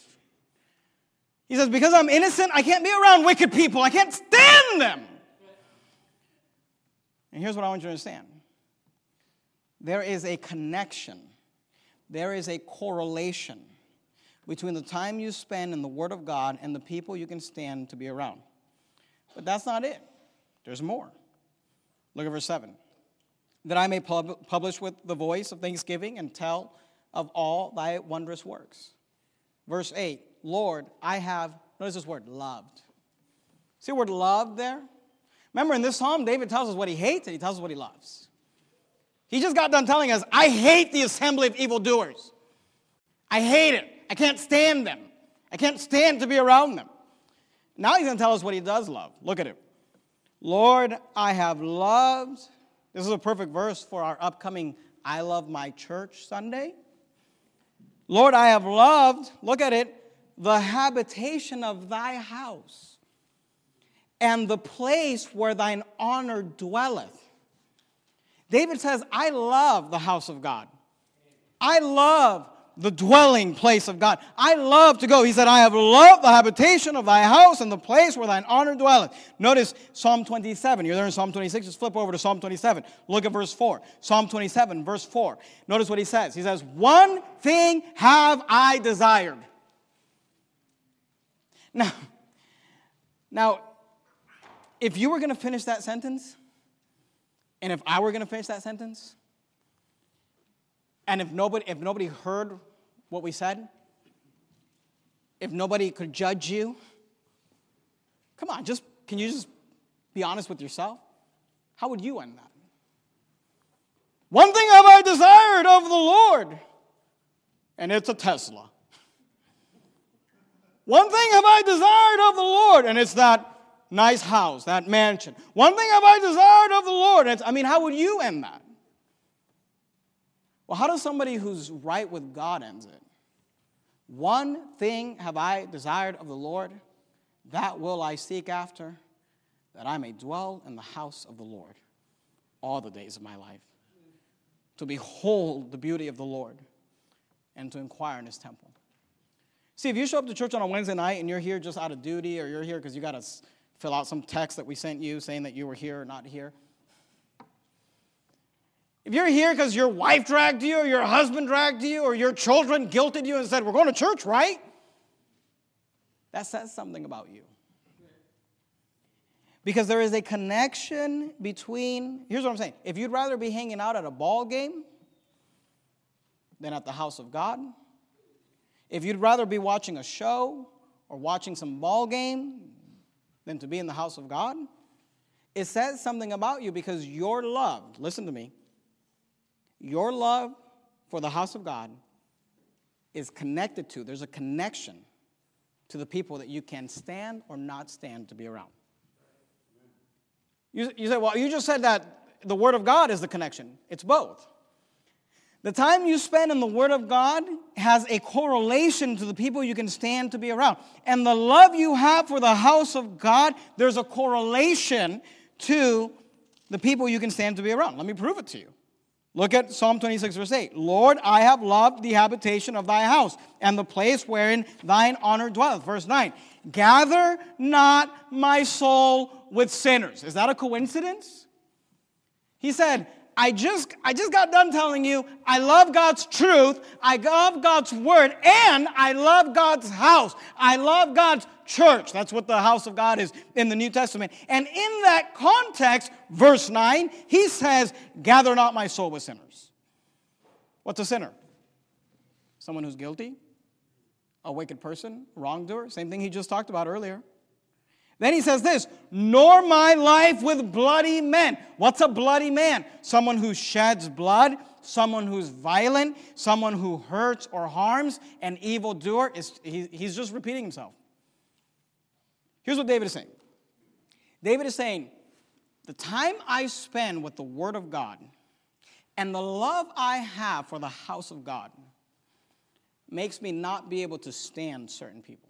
He says, because I'm innocent, I can't be around wicked people. I can't stand them. And here's what I want you to understand. There is a connection. There is a correlation between the time you spend in the Word of God and the people you can stand to be around. But that's not it. There's more. Look at verse 7. That I may publish with the voice of thanksgiving and tell of all thy wondrous works. Verse 8. Lord, I have, notice this word, loved. See the word loved there? Remember, in this psalm, David tells us what he hates and he tells us what he loves. He just got done telling us, I hate the assembly of evildoers. I hate it. I can't stand them. I can't stand to be around them. Now he's going to tell us what he does love. Look at it. Lord, I have loved. This is a perfect verse for our upcoming I Love My Church Sunday. Lord, I have loved, look at it, the habitation of thy house, and the place where thine honor dwelleth. David says, I love the house of God. I love the dwelling place of God. I love to go. He said, I have loved the habitation of thy house and the place where thine honor dwelleth. Notice Psalm 27. You're there in Psalm 26. Just flip over to Psalm 27. Look at verse 4. Psalm 27, verse 4. Notice what he says. He says, one thing have I desired. Now, if you were going to finish that sentence, and if I were going to finish that sentence, and if nobody heard what we said, if nobody could judge you, come on, can you just be honest with yourself? How would you end that? One thing have I desired of the Lord, and it's a Tesla. One thing have I desired of the Lord, and it's that nice house, that mansion. One thing have I desired of the Lord. How would you end that? Well, how does somebody who's right with God ends it? One thing have I desired of the Lord, that will I seek after, that I may dwell in the house of the Lord all the days of my life, to behold the beauty of the Lord and to inquire in his temple. See, if you show up to church on a Wednesday night and you're here just out of duty, or you're here because you got to fill out some text that we sent you saying that you were here or not here. If you're here because your wife dragged you, or your husband dragged you, or your children guilted you and said, we're going to church, right? That says something about you. Because there is a connection between, here's what I'm saying. If you'd rather be hanging out at a ball game than at the house of God, if you'd rather be watching a show or watching some ball game than to be in the house of God, it says something about you because your love, listen to me, your love for the house of God is connected to, there's a connection to the people that you can stand or not stand to be around. You say, well, you just said that the Word of God is the connection. It's both. The time you spend in the Word of God has a correlation to the people you can stand to be around. And the love you have for the house of God, there's a correlation to the people you can stand to be around. Let me prove it to you. Look at Psalm 26, verse 8. Lord, I have loved the habitation of thy house, and the place wherein thine honor dwelleth. Verse 9. Gather not my soul with sinners. Is that a coincidence? He said, I just got done telling you I love God's truth, I love God's word, and I love God's house. I love God's church. That's what the house of God is in the New Testament. And in that context, verse 9, he says, gather not my soul with sinners. What's a sinner? Someone who's guilty, a wicked person, wrongdoer. Same thing he just talked about earlier. Then he says this, nor my life with bloody men. What's a bloody man? Someone who sheds blood, someone who's violent, someone who hurts or harms, an evildoer. He's just repeating himself. Here's what David is saying. David is saying, the time I spend with the Word of God and the love I have for the house of God makes me not be able to stand certain people.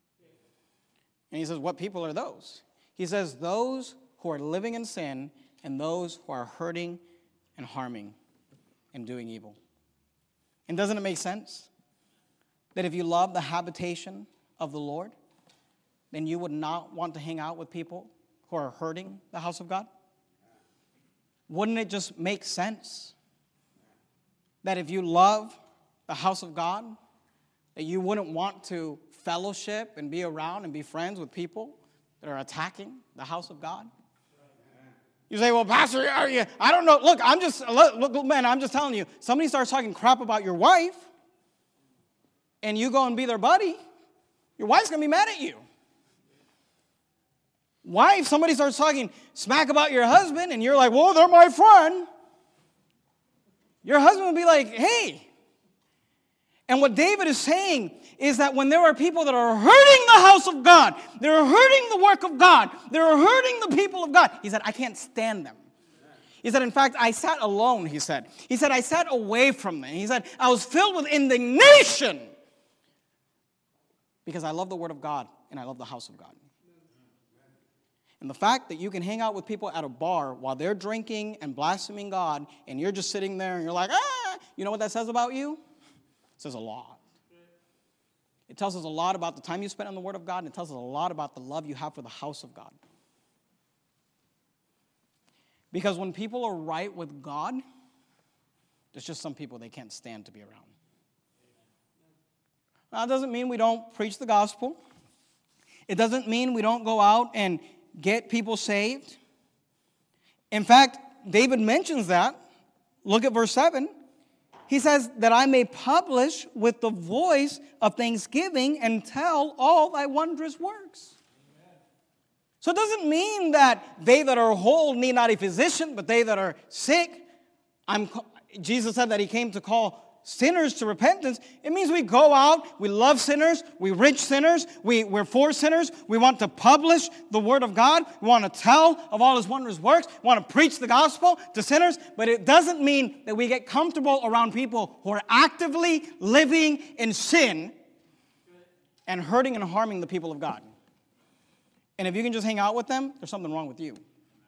And he says, what people are those? He says, those who are living in sin and those who are hurting and harming and doing evil. And doesn't it make sense that if you love the habitation of the Lord, then you would not want to hang out with people who are hurting the house of God? Wouldn't it just make sense that if you love the house of God, that you wouldn't want to fellowship and be around and be friends with people that are attacking the house of God? You say, well, Pastor, I don't know. Look, I'm just telling you, somebody starts talking crap about your wife and you go and be their buddy, your wife's going to be mad at you. Wife, somebody starts talking smack about your husband and you're like, well, they're my friend. Your husband will be like, hey. And what David is saying is that when there are people that are hurting the house of God, they're hurting the work of God, they're hurting the people of God, he said, I can't stand them. He said, in fact, I sat alone, he said. He said, I sat away from them. He said, I was filled with indignation because I love the Word of God and I love the house of God. And the fact that you can hang out with people at a bar while they're drinking and blaspheming God and you're just sitting there and you're like, you know what that says about you? It says a lot. It tells us a lot about the time you spent on the Word of God, and it tells us a lot about the love you have for the house of God. Because when people are right with God, there's just some people they can't stand to be around. Now, it doesn't mean we don't preach the gospel. It doesn't mean we don't go out and get people saved. In fact, David mentions that. Look at verse 7. He says that I may publish with the voice of thanksgiving and tell all thy wondrous works. Amen. So it doesn't mean that they that are whole need not a physician, but they that are sick. Jesus said that he came to call sinners to repentance. It means we go out, we love sinners, we reach sinners, we're for sinners, we want to publish the Word of God, we want to tell of all His wondrous works, we want to preach the gospel to sinners, but it doesn't mean that we get comfortable around people who are actively living in sin and hurting and harming the people of God. And if you can just hang out with them, there's something wrong with you.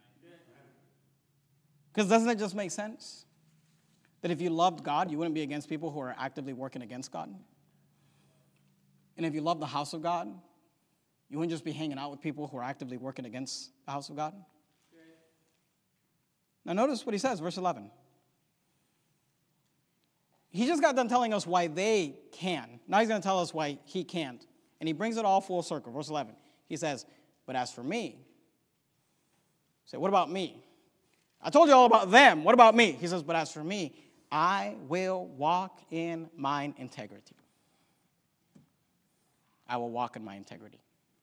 Because doesn't it just make sense? That if you loved God, you wouldn't be against people who are actively working against God. And if you love the house of God, you wouldn't just be hanging out with people who are actively working against the house of God. Now notice what he says, verse 11. He just got done telling us why they can. Now he's going to tell us why he can't. And he brings it all full circle. Verse 11. He says, but as for me, Say, what about me? I told you all about them. What about me? He says, but as for me, I will walk in mine integrity. I will walk in my integrity.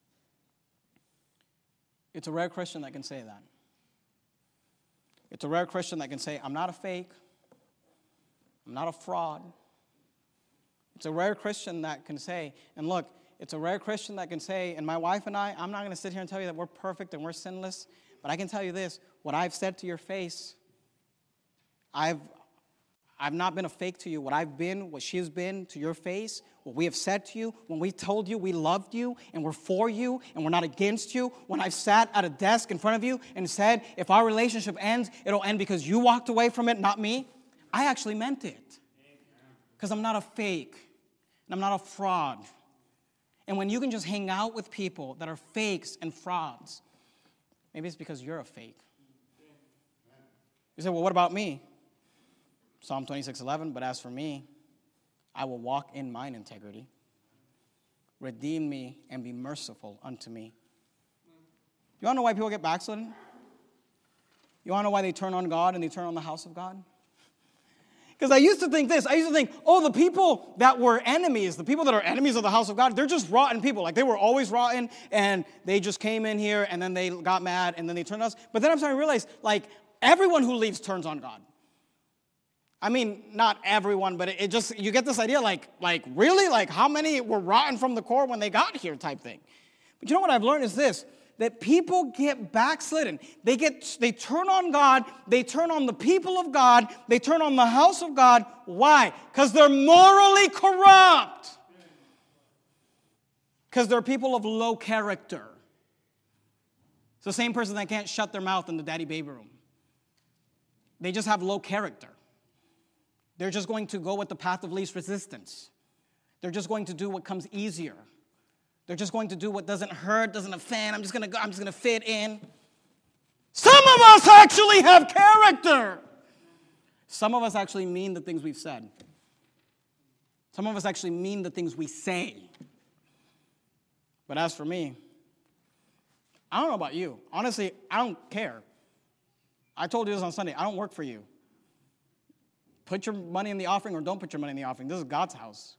It's a rare Christian that can say that. It's a rare Christian that can say, I'm not a fake. I'm not a fraud. It's a rare Christian that can say, and look, it's a rare Christian that can say, and my wife and I'm not going to sit here and tell you that we're perfect and we're sinless, but I can tell you this, what I've said to your face, I've not been a fake to you. What I've been, what she has been to your face, what we have said to you, when we told you we loved you and we're for you and we're not against you, when I've sat at a desk in front of you and said, if our relationship ends, it'll end because you walked away from it, not me, I actually meant it. Because I'm not a fake and I'm not a fraud. And when you can just hang out with people that are fakes and frauds, maybe it's because you're a fake. You say, well, what about me? Psalm 26:11, but as for me, I will walk in mine integrity. Redeem me and be merciful unto me. You want to know why people get backslidden? You want to know why they turn on God and they turn on the house of God? Because I used to think this. I used to think, the people that were enemies, the people that are enemies of the house of God, they're just rotten people. Like, they were always rotten, and they just came in here, and then they got mad, and then they turned on us. But then I'm starting to realize, like, everyone who leaves turns on God. I mean, not everyone, but it just, you get this idea, like really? Like, how many were rotten from the core when they got here type thing? But you know what I've learned is this, that people get backslidden. They turn on God, they turn on the people of God, they turn on the house of God. Why? Because they're morally corrupt. Because they're people of low character. It's the same person that can't shut their mouth in the daddy baby room. They just have low character. They're just going to go with the path of least resistance. They're just going to do what comes easier. They're just going to do what doesn't hurt, doesn't offend. I'm just going to fit in. Some of us actually have character. Some of us actually mean the things we've said. Some of us actually mean the things we say. But as for me, I don't know about you. Honestly, I don't care. I told you this on Sunday. I don't work for you. Put your money in the offering or don't put your money in the offering. This is God's house.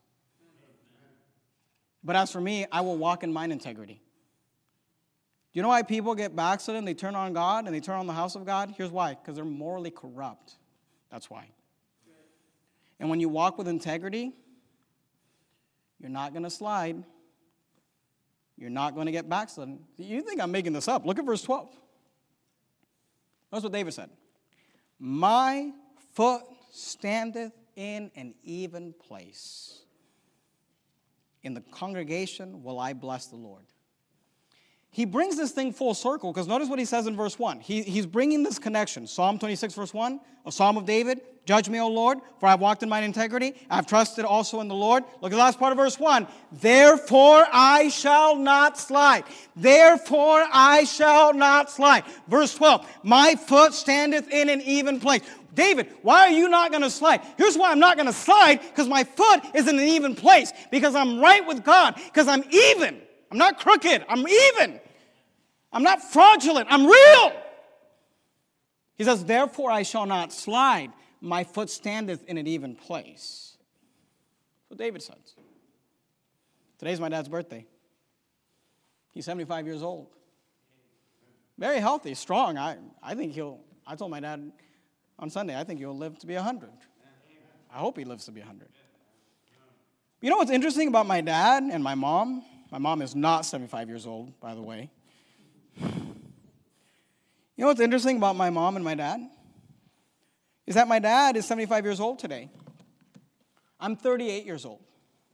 But as for me, I will walk in mine integrity. Do you know why people get backslidden? They turn on God and they turn on the house of God? Here's why. Because they're morally corrupt. That's why. And when you walk with integrity, you're not going to slide. You're not going to get backslidden. You think I'm making this up. Look at verse 12. Notice what David said. My foot standeth in an even place. In the congregation will I bless the Lord. He brings this thing full circle because notice what he says in verse 1. He's bringing this connection. Psalm 26, verse 1, a psalm of David. Judge me, O Lord, for I have walked in mine integrity. I have trusted also in the Lord. Look at the last part of verse 1. Therefore I shall not slide. Therefore I shall not slide. Verse 12. My foot standeth in an even place. David, why are you not going to slide? Here's why I'm not going to slide, because my foot is in an even place, because I'm right with God, because I'm even. I'm not crooked. I'm even. I'm not fraudulent. I'm real. He says, therefore I shall not slide. My foot standeth in an even place. So David says. Today's my dad's birthday. He's 75 years old. Very healthy, strong. I told my dad on Sunday, I think he'll live to be 100. I hope he lives to be 100. You know what's interesting about my dad and my mom? My mom is not 75 years old, by the way. You know what's interesting about my mom and my dad? Is that my dad is 75 years old today. I'm 38 years old.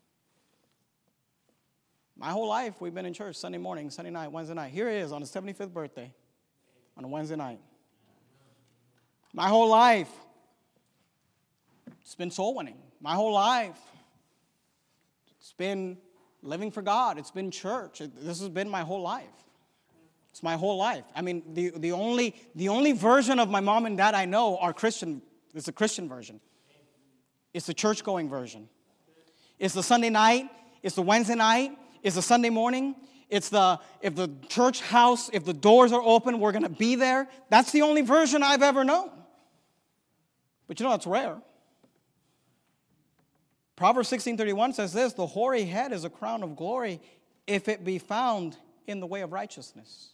My whole life, we've been in church Sunday morning, Sunday night, Wednesday night. Here he is on his 75th birthday on a Wednesday night. My whole life, it's been soul winning. My whole life, it's been living for God. It's been church. This has been my whole life. It's my whole life. I mean, the only version of my mom and dad I know are Christian. It's a Christian version. It's the church-going version. It's the Sunday night. It's the Wednesday night. It's the Sunday morning. If the church house, if the doors are open, we're going to be there. That's the only version I've ever known. But you know, that's rare. Proverbs 16:31 says this, the hoary head is a crown of glory if it be found in the way of righteousness.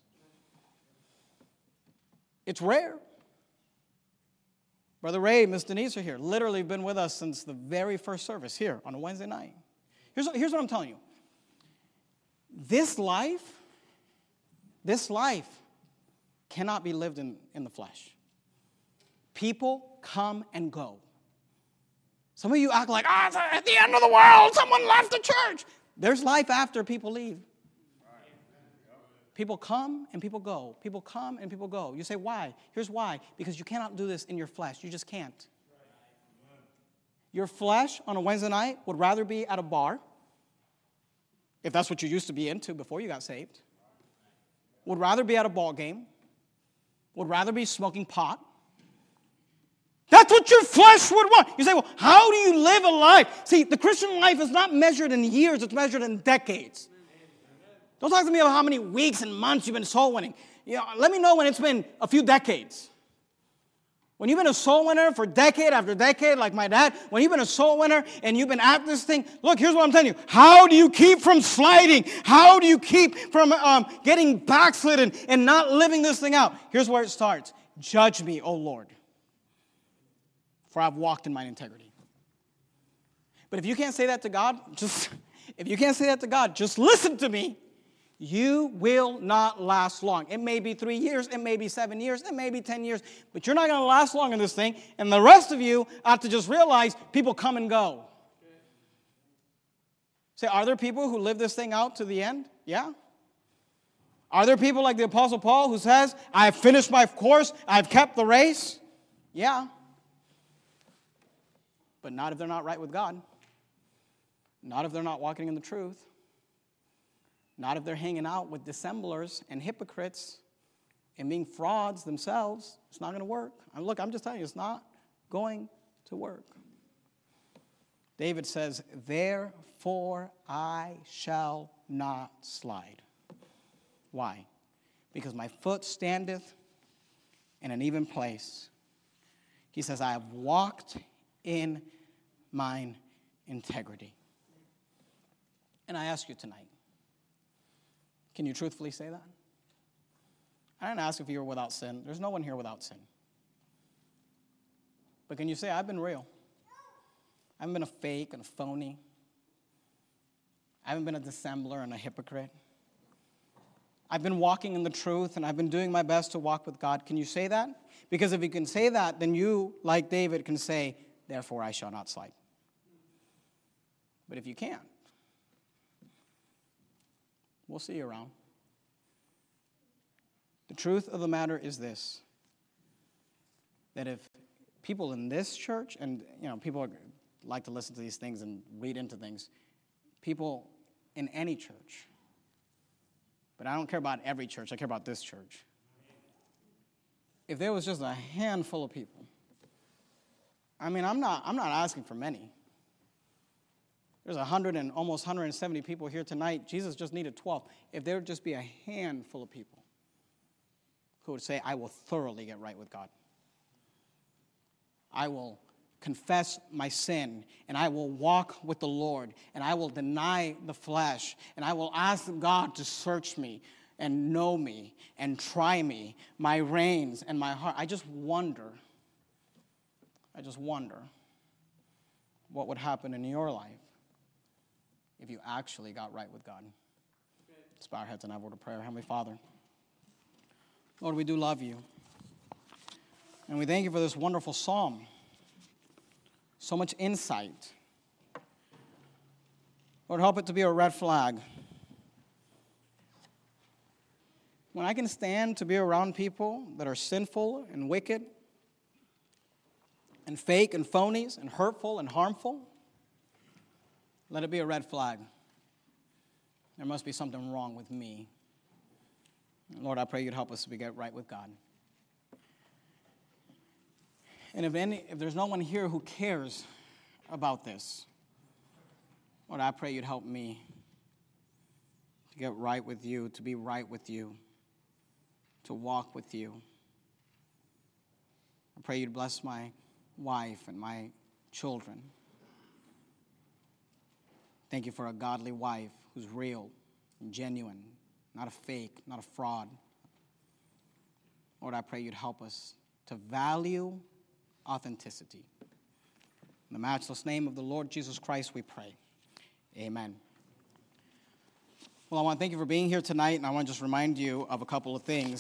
It's rare. Brother Ray, Miss Denise are here. Literally been with us since the very first service here on a Wednesday night. Here's what I'm telling you. This life cannot be lived in the flesh. People come and go. Some of you act like, it's at the end of the world, someone left the church. There's life after people leave. People come and people go. People come and people go. You say, why? Here's why. Because you cannot do this in your flesh. You just can't. Your flesh on a Wednesday night would rather be at a bar, if that's what you used to be into before you got saved. Would rather be at a ball game. Would rather be smoking pot. That's what your flesh would want. You say, well, how do you live a life? See, the Christian life is not measured in years, it's measured in decades. Don't talk to me about how many weeks and months you've been soul winning. Let me know when it's been a few decades. When you've been a soul winner for decade after decade, like my dad, when you've been a soul winner and you've been at this thing, look, here's what I'm telling you. How do you keep from sliding? How do you keep from getting backslidden and not living this thing out? Here's where it starts. Judge me, O Lord, for I've walked in mine integrity. But if you can't say that to God, just listen to me. You will not last long. It may be 3 years, it may be 7 years, it may be 10 years, but you're not going to last long in this thing. And the rest of you have to just realize people come and go. Say, are there people who live this thing out to the end? Yeah. Are there people like the Apostle Paul who says, I have finished my course, I've kept the race? Yeah. But not if they're not right with God. Not if they're not walking in the truth. Not if they're hanging out with dissemblers and hypocrites and being frauds themselves. It's not going to work. Look, I'm just telling you, it's not going to work. David says, therefore I shall not slide. Why? Because my foot standeth in an even place. He says, I have walked in mine integrity. And I ask you tonight, can you truthfully say that? I didn't ask if you were without sin. There's no one here without sin. But can you say, I've been real? I haven't been a fake and a phony. I haven't been a dissembler and a hypocrite. I've been walking in the truth, and I've been doing my best to walk with God. Can you say that? Because if you can say that, then you, like David, can say, therefore I shall not slide. But if you can't, we'll see you around. The truth of the matter is this, that if people in this church, and people like to listen to these things and read into things, people in any church, but I don't care about every church, I care about this church. If there was just a handful of people, I'm not asking for many. There's 100 and almost 170 people here tonight. Jesus just needed 12. If there would just be a handful of people who would say, I will thoroughly get right with God. I will confess my sin, and I will walk with the Lord, and I will deny the flesh, and I will ask God to search me and know me and try me, my reins and my heart. I just wonder what would happen in your life if you actually got right with God. Let's bow our heads and have a word of prayer. Heavenly Father, Lord, we do love you. And we thank you for this wonderful psalm. So much insight. Lord, help it to be a red flag. When I can stand to be around people that are sinful and wicked and fake and phonies and hurtful and harmful, let it be a red flag. There must be something wrong with me. Lord, I pray you'd help us to get right with God. And if there's no one here who cares about this, Lord, I pray you'd help me to get right with you, to be right with you, to walk with you. I pray you'd bless my wife and my children. Thank you for a godly wife who's real and genuine, not a fake, not a fraud. Lord, I pray you'd help us to value authenticity. In the matchless name of the Lord Jesus Christ, we pray. Amen. Well, I want to thank you for being here tonight, and I want to just remind you of a couple of things.